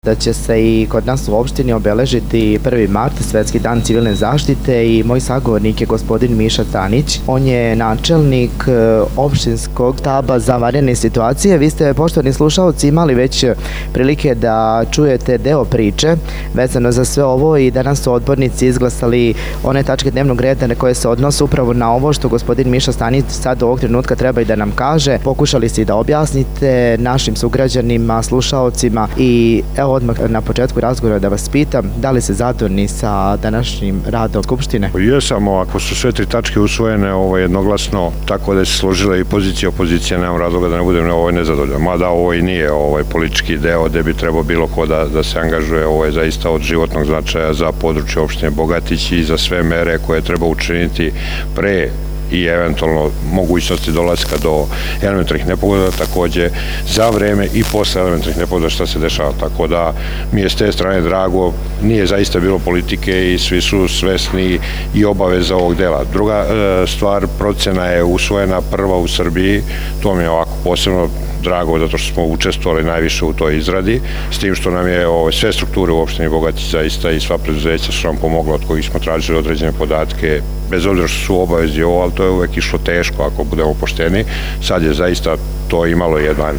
Da će se i kod nas u opštini obeležiti 1. mart, Svetski dan civilne zaštite, i moj sagovornik je gospodin Miša Tanić. On je načelnik opštinskog štaba za vanredne situacije. Vi ste, poštovani slušalci, imali već prilike da čujete deo priče vezano za sve ovo i danas su odbornici izglasali one tačke dnevnog reda na koje se odnose upravo na ovo što gospodin Miša Tanić sad ovog trenutka treba i da nam kaže. Pokušali ste da objasnite našim sugrađanima, slušalcima i evo odmah na početku razgovora da vas pitam da li ste zadovoljni sa današnjim radom Skupštine? Jesam, ako su sve tri tačke usvojene jednoglasno, tako da se složila i pozicija i opozicija, nemam razloga da ne budem nezadovoljan. Mada ovo i nije politički deo gde bi trebao bilo ko da se angažuje, ovo je zaista od životnog značaja za područje opštine Bogatić i za sve mere koje treba učiniti pre i eventualno mogućnosti dolaska do elementarnih nepogoda, takođe za vreme i posle elementarnih nepogoda šta se dešava. Tako da mi je s te strane drago, nije zaista bilo politike i svi su svesni i obaveza ovog dela. Druga stvar, procena je usvojena prva u Srbiji, to mi je ovako posebno drago zato što smo učestvovali najviše u toj izradi, s tim što nam je sve strukture u opštini Bogatić zaista i sva preduzeća su nam pomogla od kojih smo tražili određene podatke, bez obzira što su obavezi ovo, ali to je uvek išlo teško ako budemo pošteni. Sad je zaista to imalo jedan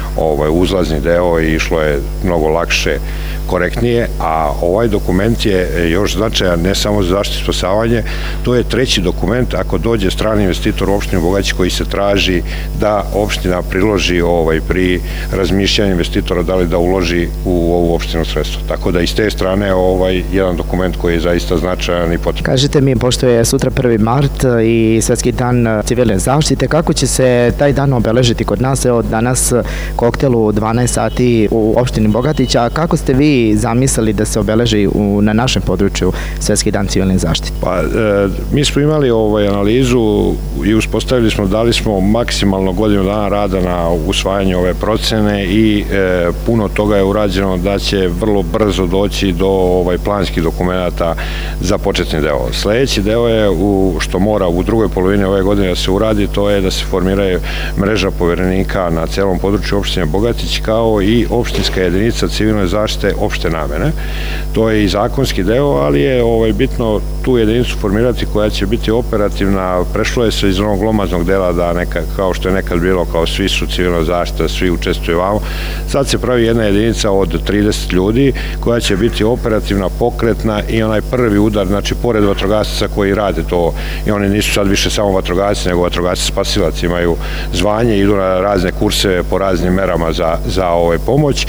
uzlazni deo i išlo je mnogo lakše, korektnije, a ovaj dokument je još značajan ne samo za zaštitu i spasavanje, to je treći dokument ako dođe strani investitor u opštinu Bogatić koji se traži da opština priloži pri razmišljanju investitora da li da uloži u ovu opštinu sredstva. Tako da iz te strane jedan dokument koji je zaista značajan i potreban. Kažite mi, pošto je sutra 1. mart i Svetski dan civilne zaštite, kako će se taj dan obeležiti kod nas? Evo danas koktel u 12 sati u opštini Bogatić, a kako ste vi zamislili da se obeleži na našem području Svetski dan civilne zaštite? Pa, mi smo imali analizu i uspostavili smo, dali smo maksimalno godinu dana rada na usvajanju ove procene i puno toga je urađeno da će vrlo brzo doći do planskih dokumenta za početni deo. Sledeći deo je, što mora u drugoj polovini ove godine da se uradi, to je da se formiraju mreža poverenika na celom području opštine Bogatić, kao i opštinska jedinica civilne zaštite opšte namene. To je i zakonski deo, ali je bitno tu jedinicu formirati koja će biti operativna. Prešlo je se iz onog glomaznog dela da kao što je nekad bilo, kao svi su civilna zaštita, svi učestvuju vamo. Sad se pravi jedna jedinica od 30 ljudi koja će biti operativna, pokretna i onaj prvi udar, znači pored vatrogasaca koji rade to, i oni nisu sad više samo vatrogasci, nego vatrogasci spasilac, imaju zvanje, idu na razne kurseve po raznim merama za pomoć.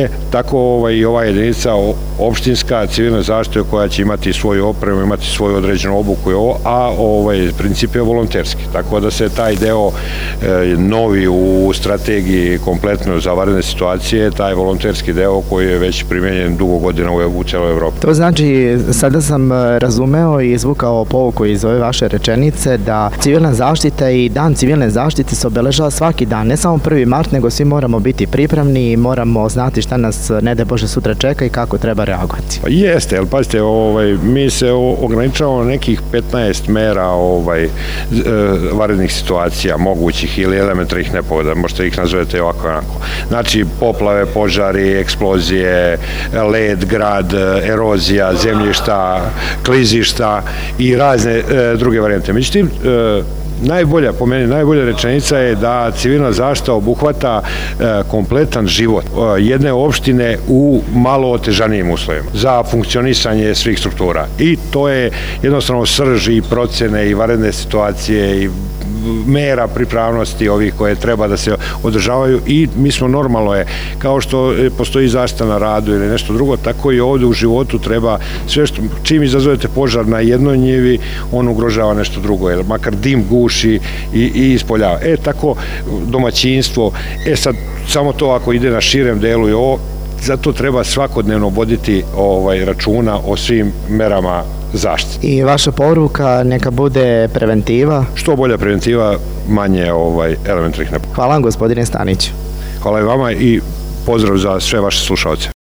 Tako i ova jedinica opštinska civilna zaštita koja će imati svoju opremu, imati svoju određenu obuku i ovo, a princip je volonterski. Tako da se taj deo novi u strategiji kompletno za vanredne situacije, taj volonterski deo koji je već primenjen dugo godina u celoj Evropi. To znači, sada sam razumeo i izvukao pouku iz ove vaše rečenice da civilna zaštita i dan civilne zaštite se obeležava svaki dan, ne samo 1. mart, nego svi moramo biti pripremni i moramo znati šta nas, ne daj Bože, sutra čeka i kako treba reagovati. Pa jeste, ali pazite, mi se ograničavamo nekih 15 mera vanrednih situacija, mogućih ili elementarnih nepogoda, možete ih nazovete ovako onako. Znači, poplave, požari, eksplozije, led, grad, erozija, zemljišta, klizišta i razne druge varijante. Međutim, po meni najbolja rečenica je da civilna zaštita obuhvata kompletan život jedne opštine u malo otežanijim uslovima za funkcionisanje svih struktura. I to je jednostavno srž i procene i vanredne situacije i mera pripravnosti ovih koje treba da se održavaju i mi smo normalno kao što postoji zaštita na radu ili nešto drugo, tako i ovde u životu treba sve što, čim izazovete požar na jednoj njivi, on ugrožava nešto drugo, jer makar dim guši i ispoljava. Tako domaćinstvo, sad samo to ako ide na širem delu i ovo, zato treba svakodnevno voditi računa o svim merama zaštite. I vaša poruka neka bude preventiva? Što bolja preventiva, manje elementarnih nepogoda. Hvala vam, gospodine Staniću. Hvala i vama i pozdrav za sve vaše slušalce.